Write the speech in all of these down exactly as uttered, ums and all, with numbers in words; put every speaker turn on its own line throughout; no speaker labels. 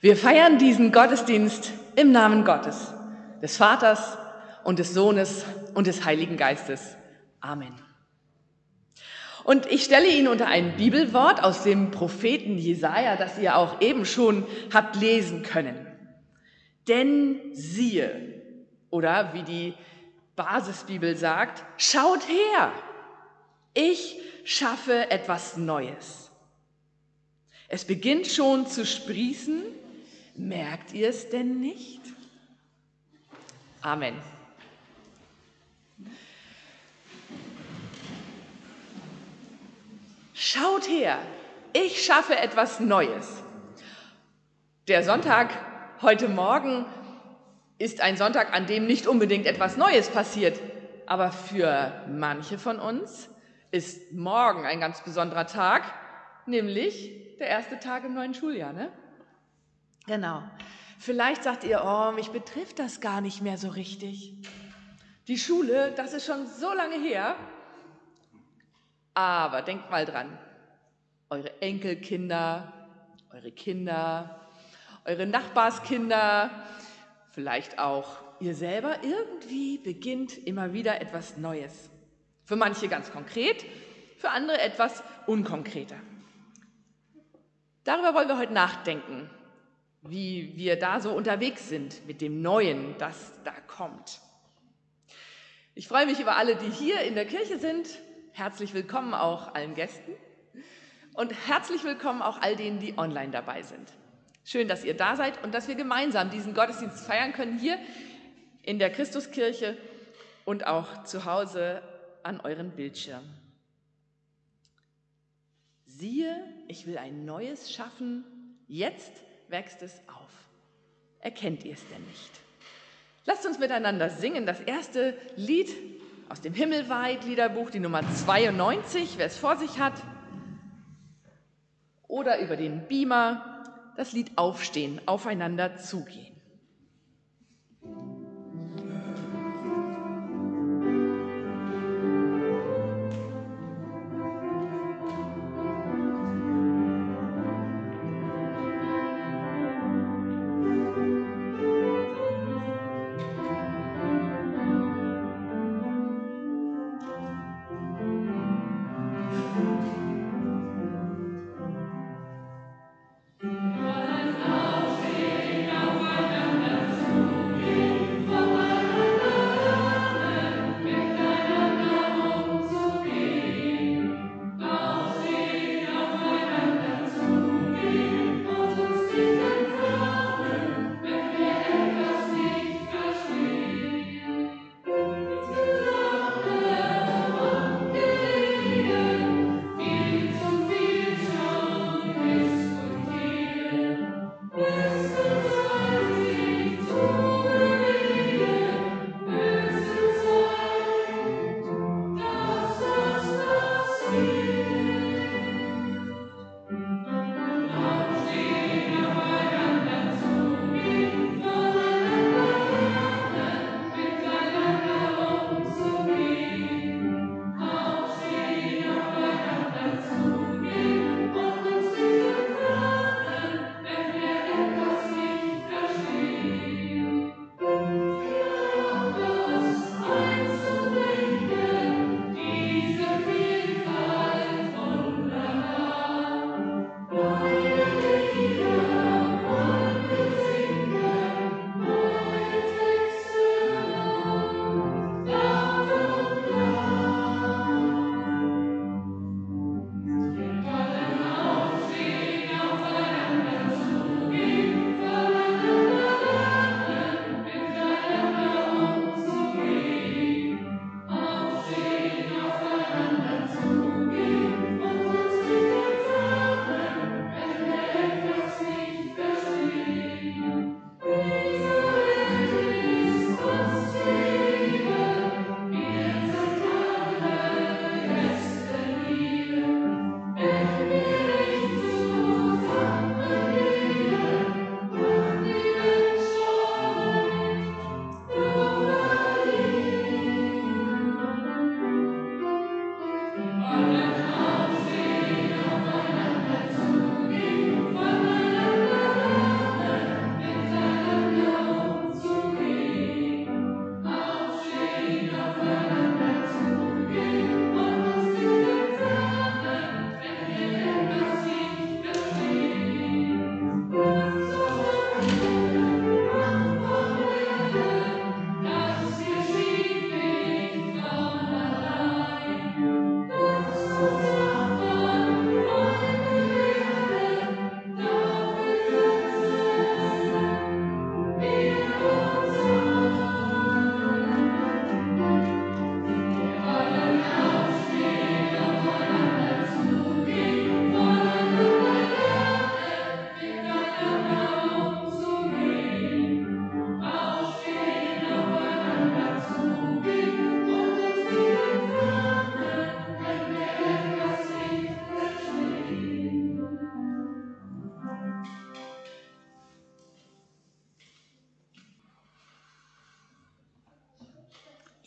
Wir feiern diesen Gottesdienst im Namen Gottes, des Vaters und des Sohnes und des Heiligen Geistes. Amen. Und ich stelle Ihnen unter ein Bibelwort aus dem Propheten Jesaja, das ihr auch eben schon habt lesen können. Denn siehe, oder wie die Basisbibel sagt, schaut her, ich schaffe etwas Neues. Es beginnt schon zu sprießen, merkt ihr es denn nicht? Amen. Schaut her, ich schaffe etwas Neues. Der Sonntag heute Morgen ist ein Sonntag, an dem nicht unbedingt etwas Neues passiert, aber für manche von uns ist morgen ein ganz besonderer Tag, nämlich der erste Tag im neuen Schuljahr, ne? Genau. Vielleicht sagt ihr, oh, mich betrifft das gar nicht mehr so richtig. Die Schule, das ist schon so lange her. Aber denkt mal dran, eure Enkelkinder, eure Kinder, eure Nachbarskinder, vielleicht auch ihr selber, irgendwie beginnt immer wieder etwas Neues. Für manche ganz konkret, für andere etwas unkonkreter. Darüber wollen wir heute nachdenken, wie wir da so unterwegs sind mit dem Neuen, das da kommt. Ich freue mich über alle, die hier in der Kirche sind. Herzlich willkommen auch allen Gästen und herzlich willkommen auch all denen, die online dabei sind. Schön, dass ihr da seid und dass wir gemeinsam diesen Gottesdienst feiern können, hier in der Christuskirche und auch zu Hause an euren Bildschirmen. Siehe, ich will ein Neues schaffen, jetzt wächst es auf. Erkennt ihr es denn nicht? Lasst uns miteinander singen, das erste Lied aus dem Himmelweit-Liederbuch, die Nummer zweiundneunzig, wer es vor sich hat, oder über den Beamer das Lied Aufstehen, aufeinander zugehen.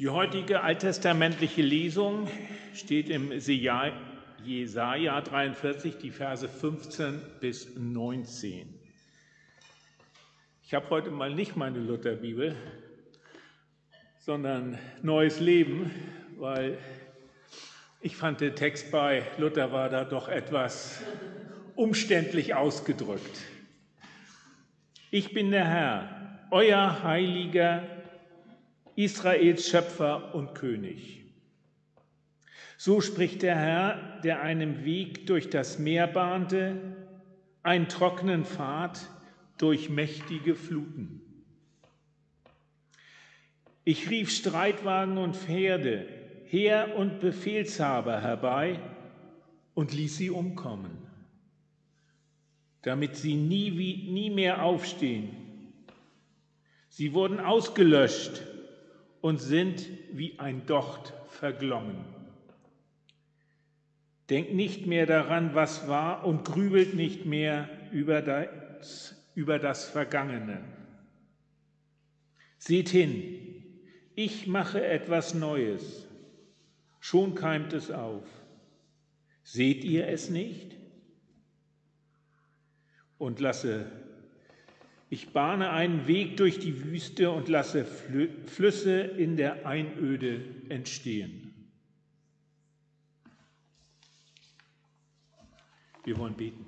Die heutige alttestamentliche Lesung steht im Jesaja dreiundvierzig, die Verse fünfzehn bis neunzehn. Ich habe heute mal nicht meine Lutherbibel, sondern Neues Leben, weil ich fand, der Text bei Luther war da doch etwas umständlich ausgedrückt. Ich bin der Herr, euer Heiliger, Israels Schöpfer und König. So spricht der Herr, der einen Weg durch das Meer bahnte, einen trockenen Pfad durch mächtige Fluten. Ich rief Streitwagen und Pferde, Heer und Befehlshaber herbei und ließ sie umkommen, damit sie nie, wie, nie mehr aufstehen. Sie wurden ausgelöscht und sind wie ein Docht verglommen. Denkt nicht mehr daran, was war, und grübelt nicht mehr über das, über das Vergangene. Seht hin, ich mache etwas Neues, schon keimt es auf. Seht ihr es nicht? Und lasse Ich bahne einen Weg durch die Wüste und lasse Flüsse in der Einöde entstehen. Wir wollen beten.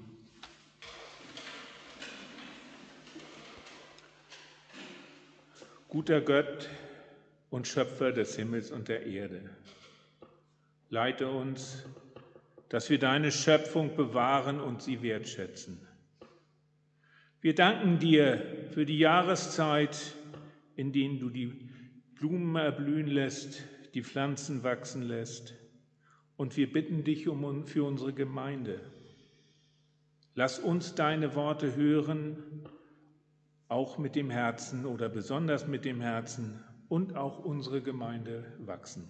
Guter Gott und Schöpfer des Himmels und der Erde, leite uns, dass wir deine Schöpfung bewahren und sie wertschätzen. Wir danken dir für die Jahreszeit, in denen du die Blumen erblühen lässt, die Pflanzen wachsen lässt. Und wir bitten dich um für unsere Gemeinde. Lass uns deine Worte hören, auch mit dem Herzen oder besonders mit dem Herzen, und auch unsere Gemeinde wachsen.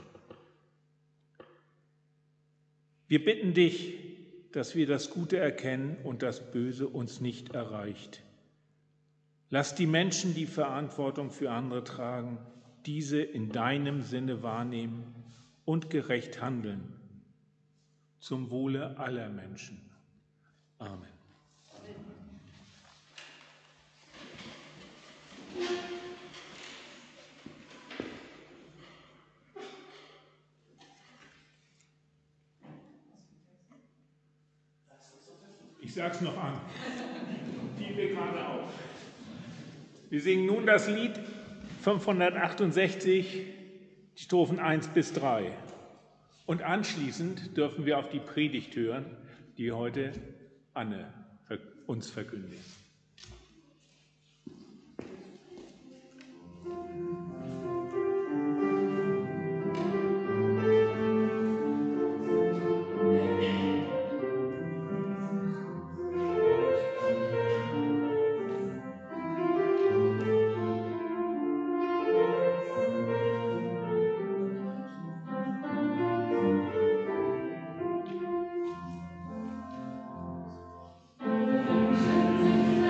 Wir bitten dich, dass wir das Gute erkennen und das Böse uns nicht erreicht. Lass die Menschen, die Verantwortung für andere tragen, diese in deinem Sinne wahrnehmen und gerecht handeln, zum Wohle aller Menschen. Amen. Ich sage es noch an, fiel mir gerade auf. Wir singen nun das Lied fünfhundertachtundsechzig, die Strophen eins bis drei. Und anschließend dürfen wir auf die Predigt hören, die heute Anne uns verkündigt.
Thank you.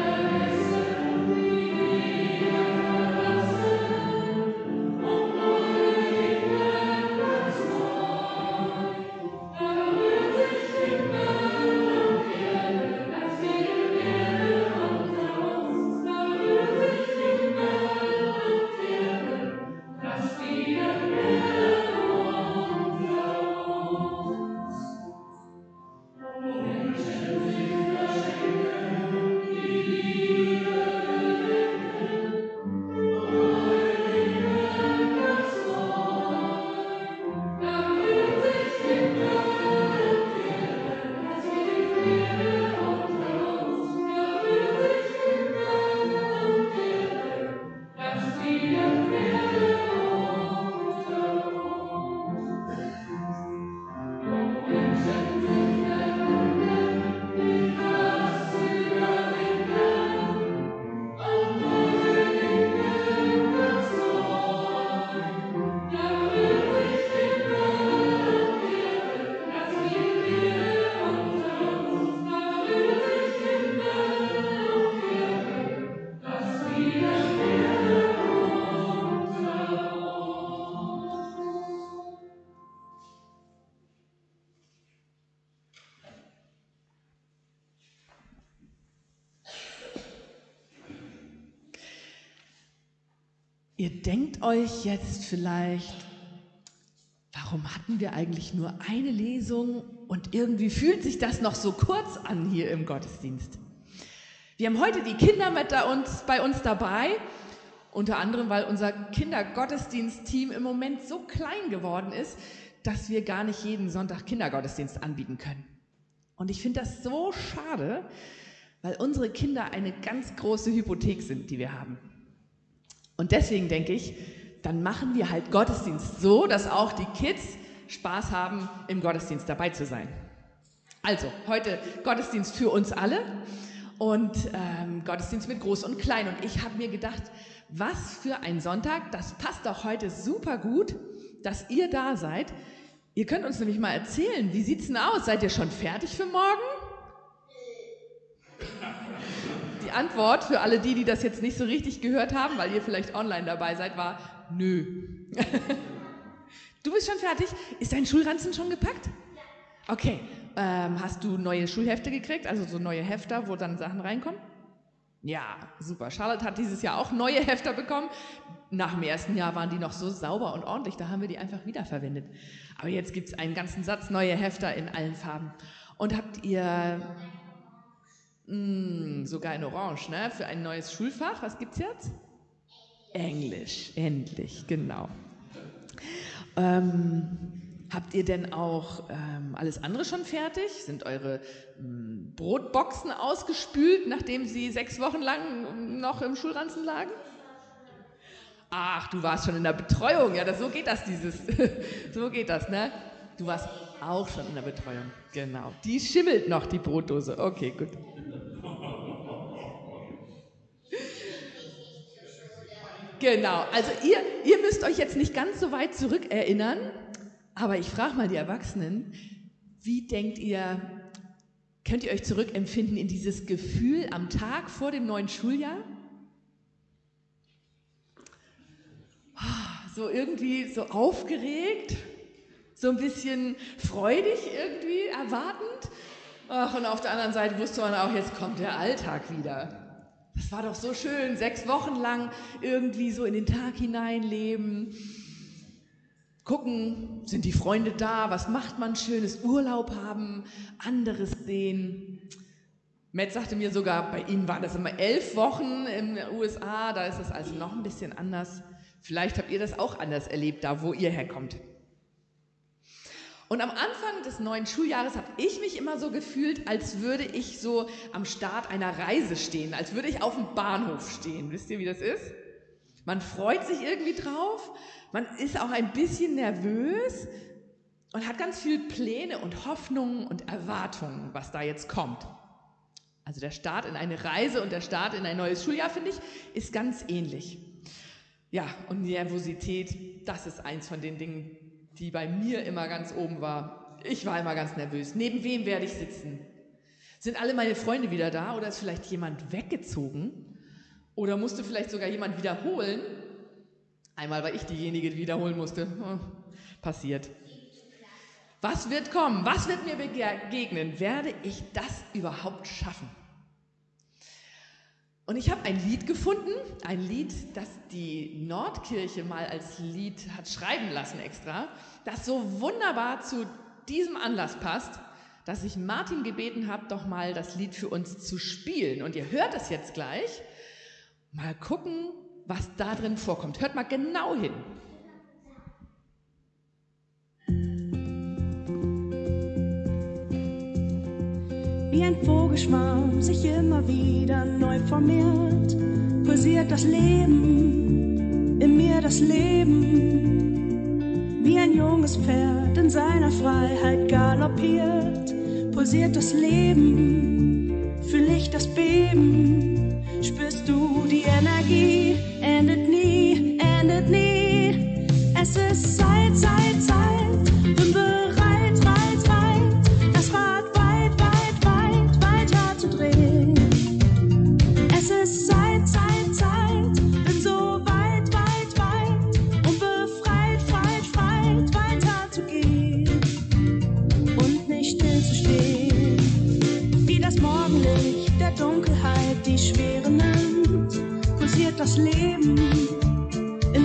Ihr denkt euch jetzt vielleicht, warum hatten wir eigentlich nur eine Lesung und irgendwie fühlt sich das noch so kurz an hier im Gottesdienst? Wir haben heute die Kinder mit da uns, bei uns dabei, unter anderem, weil unser Kindergottesdienst-Team im Moment so klein geworden ist, dass wir gar nicht jeden Sonntag Kindergottesdienst anbieten können. Und ich finde das so schade, weil unsere Kinder eine ganz große Hypothek sind, die wir haben. Und deswegen denke ich, dann machen wir halt Gottesdienst so, dass auch die Kids Spaß haben, im Gottesdienst dabei zu sein. Also, heute Gottesdienst für uns alle und ähm, Gottesdienst mit Groß und Klein. Und ich habe mir gedacht, was für ein Sonntag, das passt doch heute super gut, dass ihr da seid. Ihr könnt uns nämlich mal erzählen, wie sieht's denn aus? Seid ihr schon fertig für morgen? Die Antwort für alle die, die das jetzt nicht so richtig gehört haben, weil ihr vielleicht online dabei seid, war nö. Du bist schon fertig? Ist dein Schulranzen schon gepackt? Okay. Ähm, hast du neue Schulhefte gekriegt, also so neue Hefter, wo dann Sachen reinkommen? Ja, super. Charlotte hat dieses Jahr auch neue Hefter bekommen. Nach dem ersten Jahr waren die noch so sauber und ordentlich, da haben wir die einfach wiederverwendet. Aber jetzt gibt es einen ganzen Satz neue Hefter in allen Farben. Und habt ihr mh, sogar in Orange, ne, für ein neues Schulfach? Was gibt's jetzt? Englisch, endlich, genau. Ähm, habt ihr denn auch ähm, alles andere schon fertig? Sind eure ähm, Brotboxen ausgespült, nachdem sie sechs Wochen lang noch im Schulranzen lagen? Ach, du warst schon in der Betreuung. Ja, das, so geht das, dieses, so geht das, ne? Du warst auch schon in der Betreuung, genau. Die schimmelt noch, die Brotdose. Okay, gut. Genau, also ihr, ihr müsst euch jetzt nicht ganz so weit zurückerinnern, aber ich frage mal die Erwachsenen, wie denkt ihr, könnt ihr euch zurückempfinden in dieses Gefühl am Tag vor dem neuen Schuljahr? So irgendwie so aufgeregt, so ein bisschen freudig irgendwie, erwartend. Ach, und auf der anderen Seite wusste man auch, jetzt kommt der Alltag wieder. Das war doch so schön, sechs Wochen lang irgendwie so in den Tag hineinleben. Gucken, sind die Freunde da, was macht man Schönes, Urlaub haben, anderes sehen. Matt sagte mir sogar, bei ihnen waren das immer elf Wochen in den U S A, da ist es also noch ein bisschen anders. Vielleicht habt ihr das auch anders erlebt, da wo ihr herkommt. Und am Anfang des neuen Schuljahres habe ich mich immer so gefühlt, als würde ich so am Start einer Reise stehen, als würde ich auf dem Bahnhof stehen. Wisst ihr, wie das ist? Man freut sich irgendwie drauf, man ist auch ein bisschen nervös und hat ganz viele Pläne und Hoffnungen und Erwartungen, was da jetzt kommt. Also der Start in eine Reise und der Start in ein neues Schuljahr, finde ich, ist ganz ähnlich. Ja, und Nervosität, das ist eins von den Dingen, die bei mir immer ganz oben war. Ich war immer ganz nervös. Neben wem werde ich sitzen? Sind alle meine Freunde wieder da oder ist vielleicht jemand weggezogen? Oder musste vielleicht sogar jemand wiederholen? Einmal war ich diejenige, die wiederholen musste. Hm, passiert. Was wird kommen? Was wird mir begegnen? Werde ich das überhaupt schaffen? Und ich habe ein Lied gefunden, ein Lied, das die Nordkirche mal als Lied hat schreiben lassen extra, das so wunderbar zu diesem Anlass passt, dass ich Martin gebeten habe, doch mal das Lied für uns zu spielen. Und ihr hört es jetzt gleich. Mal gucken, was da drin vorkommt. Hört mal genau hin.
Wie ein Vogelschwarm sich immer wieder neu formiert, pulsiert das Leben, in mir das Leben. Wie ein junges Pferd in seiner Freiheit galoppiert, pulsiert das Leben, fühl ich das Beben. Spürst du die Energie, endet nie, endet nie. Es ist Zeit, Zeit, Zeit, bin bereit, weit, weit, das Rad weit, weit, weit, weiter zu drehen. Es ist Zeit, Zeit, Zeit, bin so weit, weit, weit und befreit, freit, freit, weiter zu gehen und nicht still zu stehen. Wie das Morgenlicht der Dunkelheit die Schwere nimmt, pulsiert das Leben,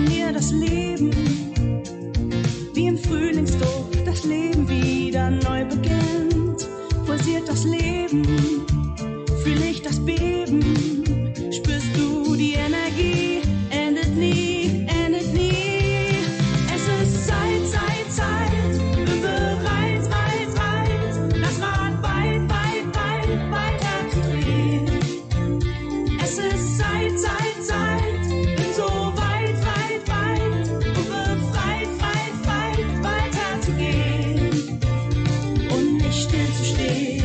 das Leben, wie im Frühlingsduft das Leben wieder neu beginnt. Pulsiert das Leben, fühle ich das Beben, spürst du die Energie, endet nie, endet nie. Es ist Zeit, Zeit, Zeit, bin bereit, weit, weit, das Rad weit, weit, weit, weiter zu drehen. Es ist Zeit, Zeit, Zeit, bin so weit, weit, weit und befreit, weit, weit, weiter zu gehen und nicht still zu stehen.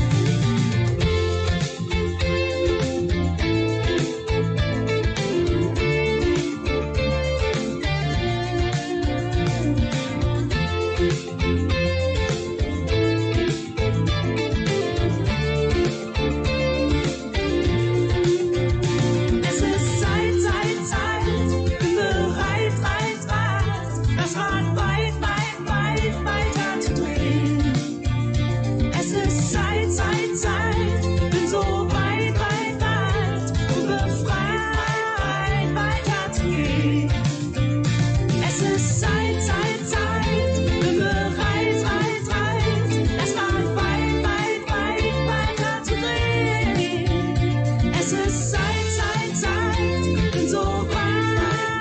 Es ist Zeit, Zeit, Zeit, bin bereit, weit, weit, das Rad weit, weit, weit, weiter zu drehen. Es ist Zeit, Zeit, Zeit, bin so weit, weit, weit und befreit, weiter zu gehen. Es ist Zeit, Zeit, Zeit, bin bereit, weit, weit, das Rad weit, weit, weit, weiter zu drehen. Es ist Zeit, Zeit, Zeit, bin so weit,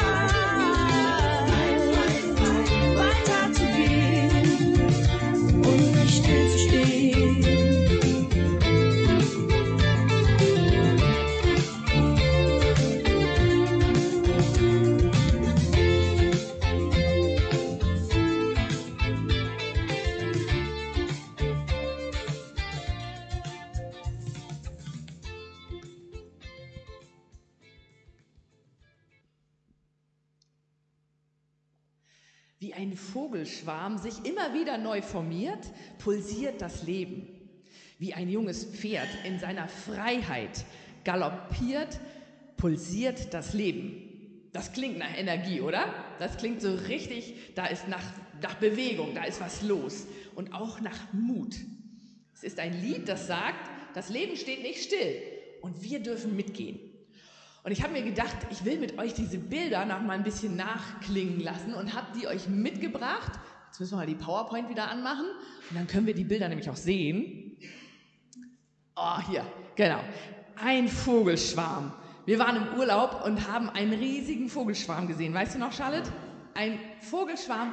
weit, weit, weiter zu gehen und nicht still zu stehen.
Wie ein Vogelschwarm sich immer wieder neu formiert, pulsiert das Leben. Wie ein junges Pferd in seiner Freiheit galoppiert, pulsiert das Leben. Das klingt nach Energie, oder? Das klingt so richtig, da ist nach, nach Bewegung, da ist was los. Und auch nach Mut. Es ist ein Lied, das sagt, das Leben steht nicht still und wir dürfen mitgehen. Und ich habe mir gedacht, ich will mit euch diese Bilder noch mal ein bisschen nachklingen lassen und habe die euch mitgebracht. Jetzt müssen wir mal die PowerPoint wieder anmachen und dann können wir die Bilder nämlich auch sehen. Oh, hier, genau. Ein Vogelschwarm. Wir waren im Urlaub und haben einen riesigen Vogelschwarm gesehen. Weißt du noch, Charlotte? Ein Vogelschwarm.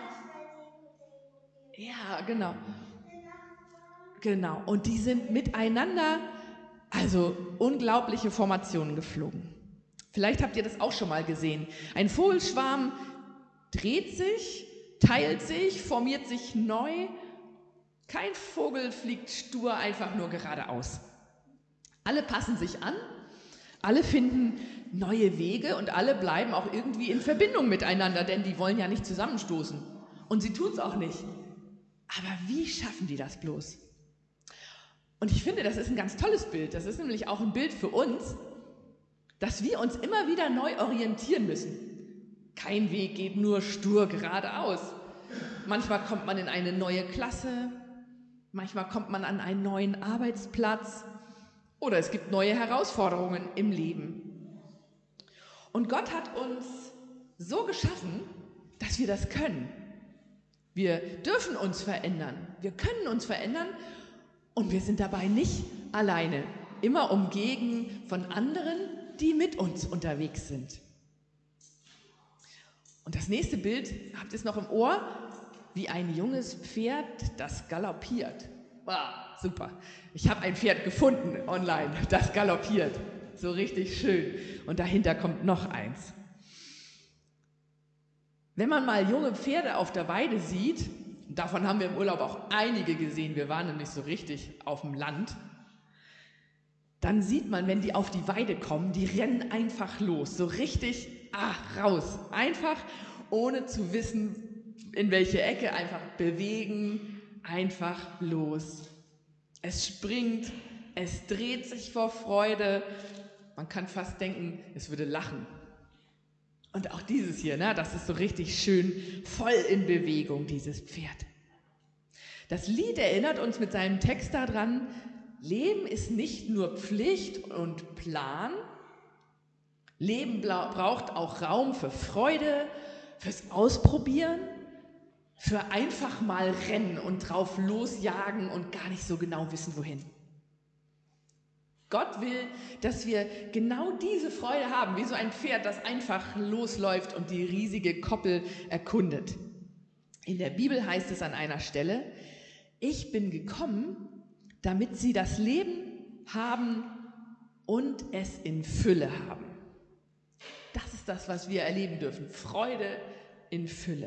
Ja, genau. Genau. Und die sind miteinander, also unglaubliche Formationen geflogen. Vielleicht habt ihr das auch schon mal gesehen. Ein Vogelschwarm dreht sich, teilt sich, formiert sich neu. Kein Vogel fliegt stur einfach nur geradeaus. Alle passen sich an, alle finden neue Wege und alle bleiben auch irgendwie in Verbindung miteinander, denn die wollen ja nicht zusammenstoßen. Und sie tun es auch nicht. Aber wie schaffen die das bloß? Und ich finde, das ist ein ganz tolles Bild. Das ist nämlich auch ein Bild für uns, dass wir uns immer wieder neu orientieren müssen. Kein Weg geht nur stur geradeaus. Manchmal kommt man in eine neue Klasse, manchmal kommt man an einen neuen Arbeitsplatz oder es gibt neue Herausforderungen im Leben. Und Gott hat uns so geschaffen, dass wir das können. Wir dürfen uns verändern, wir können uns verändern und wir sind dabei nicht alleine, immer umgeben von anderen, die mit uns unterwegs sind. Und das nächste Bild, habt ihr es noch im Ohr? Wie ein junges Pferd, das galoppiert. Wow, super. Ich habe ein Pferd gefunden online, das galoppiert. So richtig schön. Und dahinter kommt noch eins. Wenn man mal junge Pferde auf der Weide sieht, davon haben wir im Urlaub auch einige gesehen, wir waren nämlich so richtig auf dem Land, dann sieht man, wenn die auf die Weide kommen, die rennen einfach los, so richtig ah, raus. Einfach, ohne zu wissen, in welche Ecke, einfach bewegen, einfach los. Es springt, es dreht sich vor Freude. Man kann fast denken, es würde lachen. Und auch dieses hier, ne, das ist so richtig schön voll in Bewegung, dieses Pferd. Das Lied erinnert uns mit seinem Text daran, Leben ist nicht nur Pflicht und Plan. Leben braucht auch Raum für Freude, fürs Ausprobieren, für einfach mal rennen und drauf losjagen und gar nicht so genau wissen, wohin. Gott will, dass wir genau diese Freude haben, wie so ein Pferd, das einfach losläuft und die riesige Koppel erkundet. In der Bibel heißt es an einer Stelle, ich bin gekommen, damit sie das Leben haben und es in Fülle haben. Das ist das, was wir erleben dürfen. Freude in Fülle.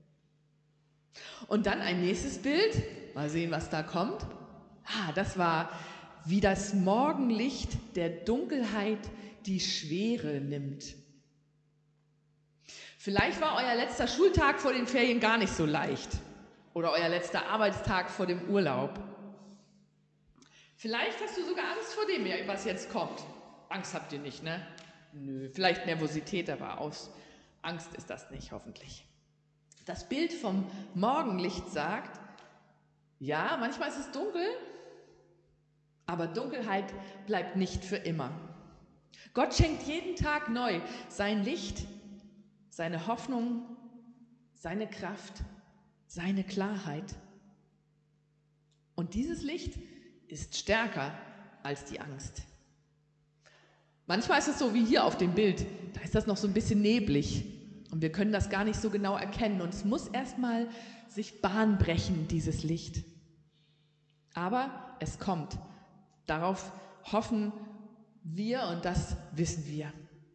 Und dann ein nächstes Bild. Mal sehen, was da kommt. Ah, das war, wie das Morgenlicht der Dunkelheit die Schwere nimmt. Vielleicht war euer letzter Schultag vor den Ferien gar nicht so leicht. Oder euer letzter Arbeitstag vor dem Urlaub. Vielleicht hast du sogar Angst vor dem, was jetzt kommt. Angst habt ihr nicht, ne? Nö, vielleicht Nervosität, aber aus Angst ist das nicht, hoffentlich. Das Bild vom Morgenlicht sagt, ja, manchmal ist es dunkel, aber Dunkelheit bleibt nicht für immer. Gott schenkt jeden Tag neu sein Licht, seine Hoffnung, seine Kraft, seine Klarheit. Und dieses Licht ist stärker als die Angst. Manchmal ist es so wie hier auf dem Bild, da ist das noch so ein bisschen neblig und wir können das gar nicht so genau erkennen und es muss erstmal sich Bahn brechen, dieses Licht. Aber es kommt. Darauf hoffen wir und das wissen wir.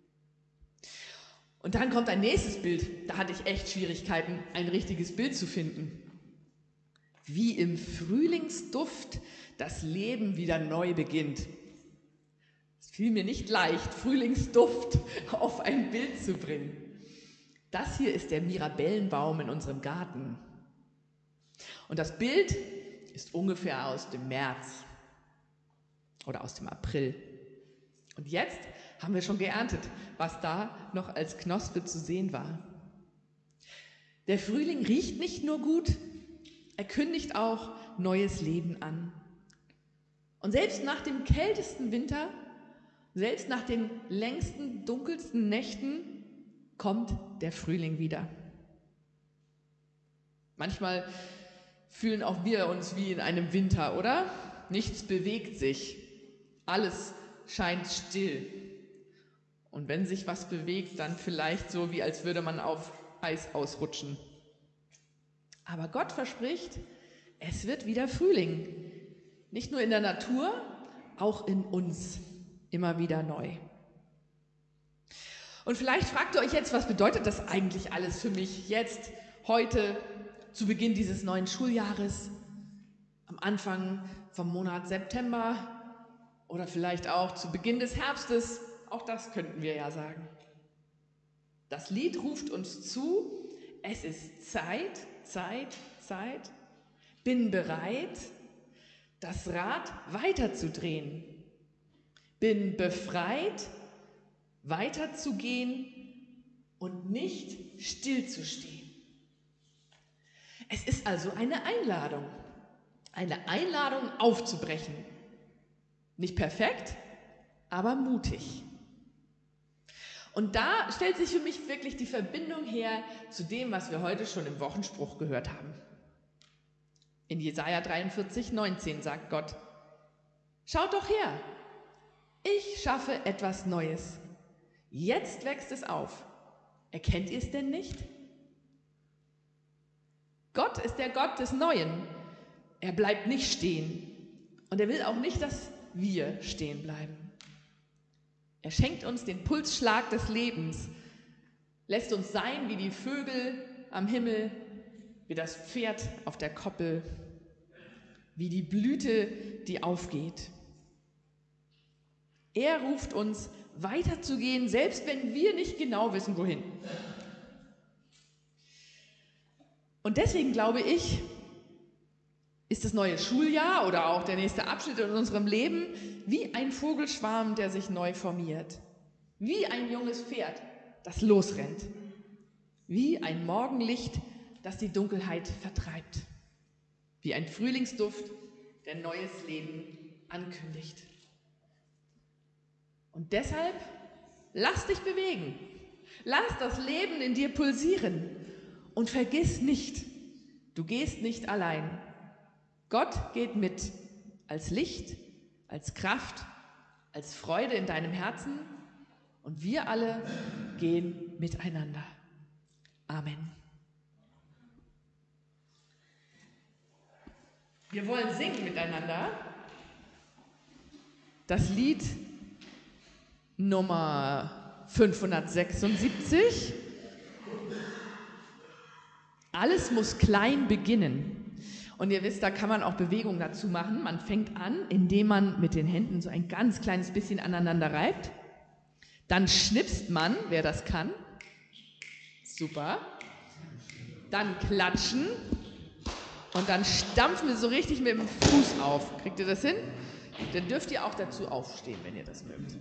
Und dann kommt ein nächstes Bild, da hatte ich echt Schwierigkeiten, ein richtiges Bild zu finden. Wie im Frühlingsduft das Leben wieder neu beginnt. Es fiel mir nicht leicht, Frühlingsduft auf ein Bild zu bringen. Das hier ist der Mirabellenbaum in unserem Garten. Und das Bild ist ungefähr aus dem März oder aus dem April. Und jetzt haben wir schon geerntet, was da noch als Knospe zu sehen war. Der Frühling riecht nicht nur gut, er kündigt auch neues Leben an. Und selbst nach dem kältesten Winter, selbst nach den längsten, dunkelsten Nächten, kommt der Frühling wieder. Manchmal fühlen auch wir uns wie in einem Winter, oder? Nichts bewegt sich, alles scheint still. Und wenn sich was bewegt, dann vielleicht so, wie als würde man auf Eis ausrutschen. Aber Gott verspricht, es wird wieder Frühling. Nicht nur in der Natur, auch in uns immer wieder neu. Und vielleicht fragt ihr euch jetzt, was bedeutet das eigentlich alles für mich jetzt, heute, zu Beginn dieses neuen Schuljahres, am Anfang vom Monat September oder vielleicht auch zu Beginn des Herbstes, auch das könnten wir ja sagen. Das Lied ruft uns zu, es ist Zeit, Zeit, Zeit, bin bereit, das Rad weiterzudrehen, bin befreit, weiterzugehen und nicht stillzustehen. Es ist also eine Einladung, eine Einladung aufzubrechen. Nicht perfekt, aber mutig. Und da stellt sich für mich wirklich die Verbindung her zu dem, was wir heute schon im Wochenspruch gehört haben. In Jesaja dreiundvierzig, neunzehn sagt Gott, schaut doch her, ich schaffe etwas Neues. Jetzt wächst es auf. Erkennt ihr es denn nicht? Gott ist der Gott des Neuen. Er bleibt nicht stehen. Und er will auch nicht, dass wir stehen bleiben. Er schenkt uns den Pulsschlag des Lebens, lässt uns sein wie die Vögel am Himmel, wie das Pferd auf der Koppel, wie die Blüte, die aufgeht. Er ruft uns, weiterzugehen, selbst wenn wir nicht genau wissen, wohin. Und deswegen glaube ich, ist das neue Schuljahr oder auch der nächste Abschnitt in unserem Leben wie ein Vogelschwarm, der sich neu formiert. Wie ein junges Pferd, das losrennt. Wie ein Morgenlicht, das die Dunkelheit vertreibt. Wie ein Frühlingsduft, der neues Leben ankündigt. Und deshalb lass dich bewegen. Lass das Leben in dir pulsieren und vergiss nicht, du gehst nicht allein. Gott geht mit, als Licht, als Kraft, als Freude in deinem Herzen und wir alle gehen miteinander. Amen. Wir wollen singen miteinander das Lied Nummer fünfhundertsechsundsiebzig. Alles muss klein beginnen. Und ihr wisst, da kann man auch Bewegungen dazu machen. Man fängt an, indem man mit den Händen so ein ganz kleines bisschen aneinander reibt. Dann schnipst man, wer das kann. Super. Dann klatschen. Und dann stampfen wir so richtig mit dem Fuß auf. Kriegt ihr das hin? Dann dürft ihr auch dazu aufstehen, wenn ihr das mögt.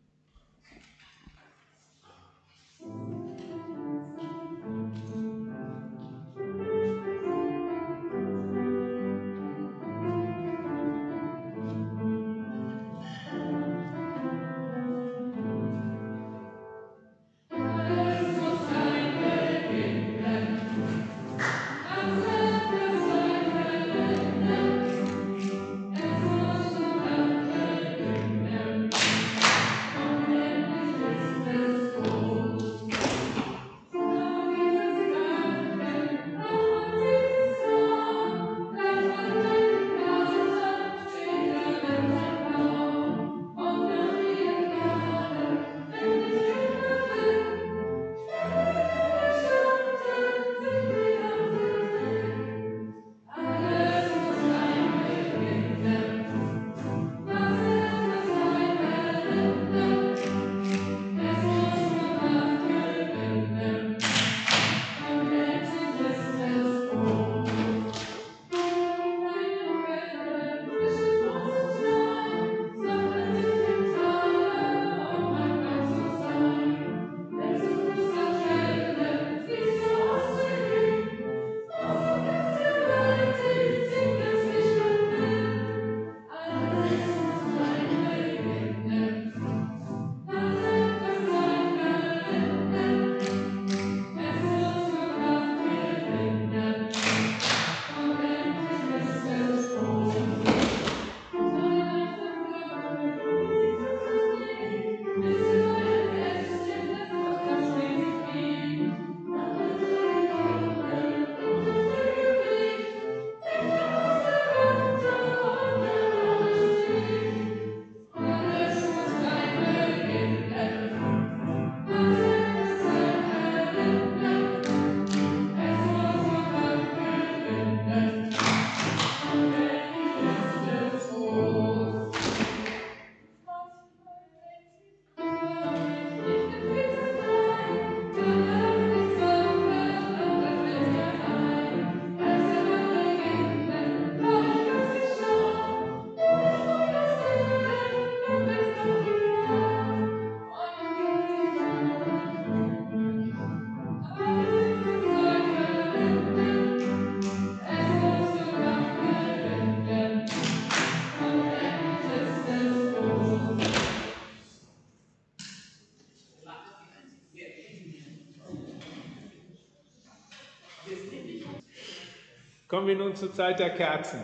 Kommen wir nun zur Zeit der Kerzen.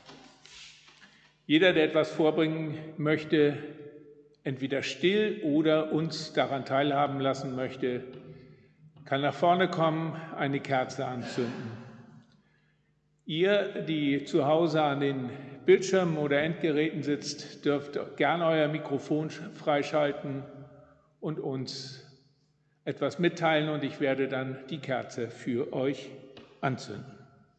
Jeder, der etwas vorbringen möchte, entweder still oder uns daran teilhaben lassen möchte, kann nach vorne kommen, eine Kerze anzünden. Ihr, die zu Hause an den Bildschirmen oder Endgeräten sitzt, dürft gerne euer Mikrofon freischalten und uns etwas mitteilen und ich werde dann die Kerze für euch anzünden.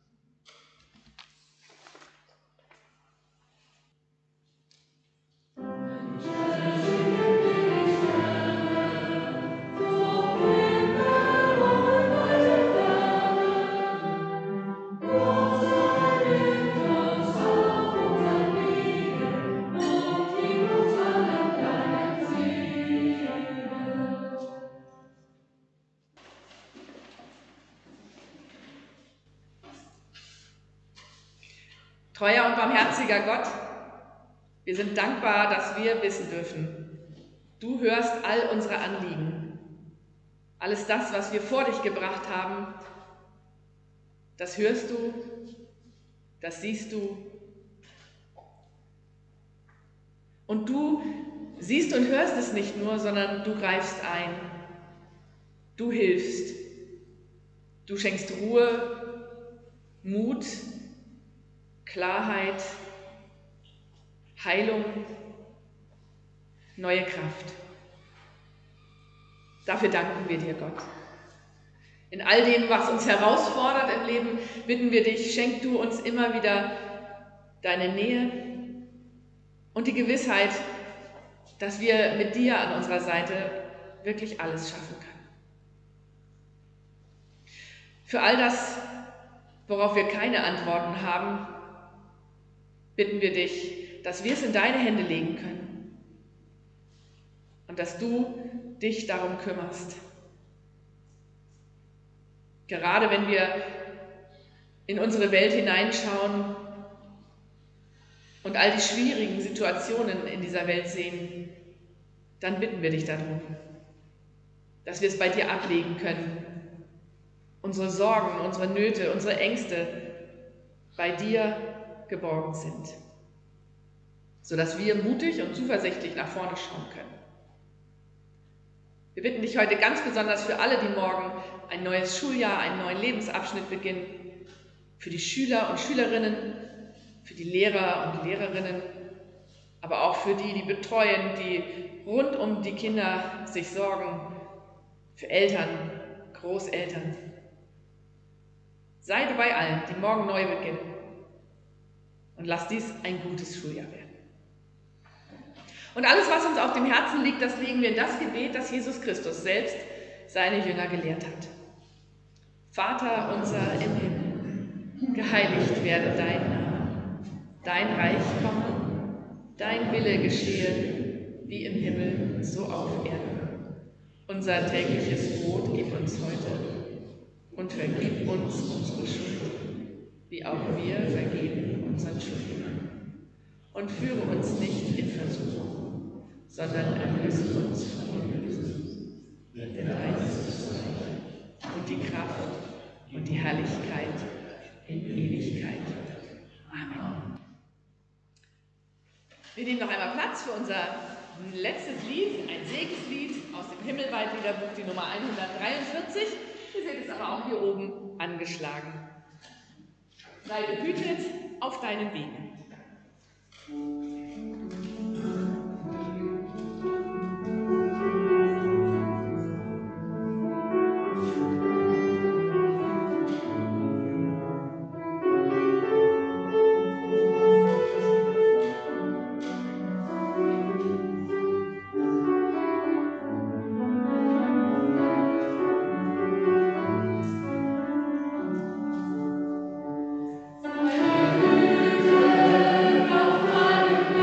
Treuer und barmherziger Gott, wir sind dankbar, dass wir wissen dürfen, du hörst all unsere Anliegen. Alles das, was wir vor dich gebracht haben, das hörst du, das siehst du. Und du siehst und hörst es nicht nur, sondern du greifst ein. Du hilfst. Du schenkst Ruhe, Mut, Klarheit, Heilung, neue Kraft. Dafür danken wir dir, Gott. In all dem, was uns herausfordert im Leben, bitten wir dich, schenk du uns immer wieder deine Nähe und die Gewissheit, dass wir mit dir an unserer Seite wirklich alles schaffen können. Für all das, worauf wir keine Antworten haben, bitten wir dich, dass wir es in deine Hände legen können und dass du dich darum kümmerst. Gerade wenn wir in unsere Welt hineinschauen und all die schwierigen Situationen in dieser Welt sehen, dann bitten wir dich darum, dass wir es bei dir ablegen können, unsere Sorgen, unsere Nöte, unsere Ängste bei dir geborgen sind, sodass wir mutig und zuversichtlich nach vorne schauen können. Wir bitten dich heute ganz besonders für alle, die morgen ein neues Schuljahr, einen neuen Lebensabschnitt beginnen, für die Schüler und Schülerinnen, für die Lehrer und Lehrerinnen, aber auch für die, die betreuen, die rund um die Kinder sich sorgen, für Eltern, Großeltern. Sei du bei allen, die morgen neu beginnen, und lass dies ein gutes Schuljahr werden. Und alles, was uns auf dem Herzen liegt, das legen wir in das Gebet, das Jesus Christus selbst seine Jünger gelehrt hat. Vater unser im Himmel, geheiligt werde dein Name, dein Reich komme, dein Wille geschehe, wie im Himmel, so auf Erden. Unser tägliches Brot gib uns heute und vergib uns unsere Schuld, wie auch wir vergeben unseren Schuldigern. Und führe uns nicht in Versuchung, sondern erlöse uns von dem Bösen. Denn dein ist das Reich und die Kraft und die Herrlichkeit in Ewigkeit. Amen. Wir nehmen noch einmal Platz für unser letztes Lied, ein Segenslied aus dem Himmelwaldliederbuch, die Nummer hundertdreiundvierzig. Ihr seht es aber auch hier oben angeschlagen. Sei behütet auf deinen Wegen.
Auf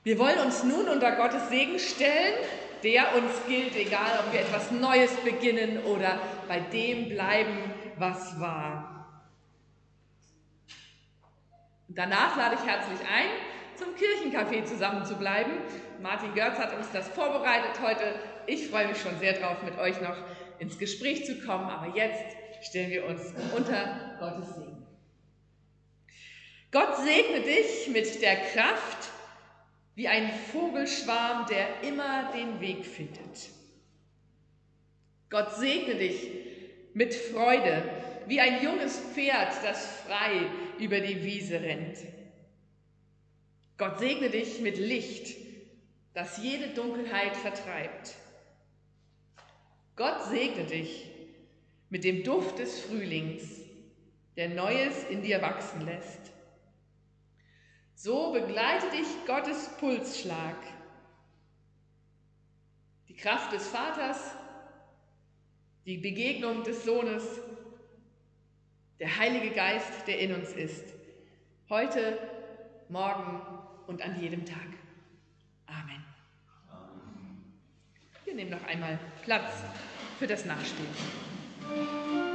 Wir wollen uns nun unter Gottes Segen stellen, der uns gilt, egal ob wir etwas Neues beginnen oder bei dem bleiben, was war. Und danach lade ich herzlich ein, zum Kirchencafé zusammen zu bleiben. Martin Görz hat uns das vorbereitet heute. Ich freue mich schon sehr drauf, mit euch noch ins Gespräch zu kommen, aber jetzt stellen wir uns unter Gottes Segen. Gott segne dich mit der Kraft, wie ein Vogelschwarm, der immer den Weg findet. Gott segne dich mit Freude, wie ein junges Pferd, das frei über die Wiese rennt. Gott segne dich mit Licht, das jede Dunkelheit vertreibt. Gott segne dich mit dem Duft des Frühlings, der Neues in dir wachsen lässt. So begleite dich Gottes Pulsschlag, die Kraft des Vaters, die Begegnung des Sohnes, der Heilige Geist, der in uns ist, heute, morgen und an jedem Tag. Amen. Wir nehmen noch einmal Platz für das Nachspiel.